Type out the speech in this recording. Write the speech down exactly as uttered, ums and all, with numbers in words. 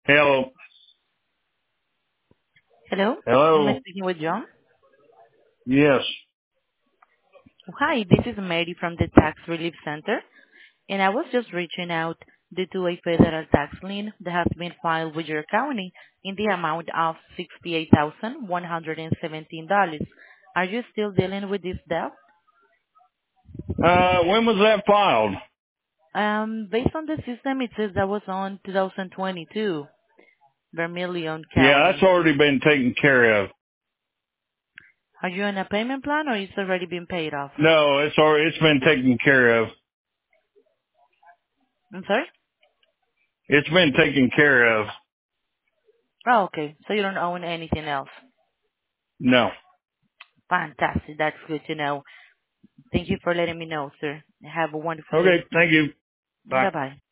Hello. Hello, am I Hello. speaking with John? Yes. Hi, this is Mary from the Tax Relief Center, and I was just reaching out due to a federal tax lien that has been filed with your county in the amount of sixty-eight thousand one hundred seventeen dollars. Are you still dealing with this debt? Uh, when was that filed? Um, based on the system, it says that was on two thousand twenty-two, Vermilion Yeah, that's County. already been taken care of. Are you on a payment plan or it's already been paid off? No, it's already, it's been taken care of. I'm sorry? It's been taken care of. Oh, okay. So you don't own anything else. No. Fantastic. That's good to know. Thank you for letting me know, sir. Have a wonderful day. Okay. Thank you. Bye. Bye-bye.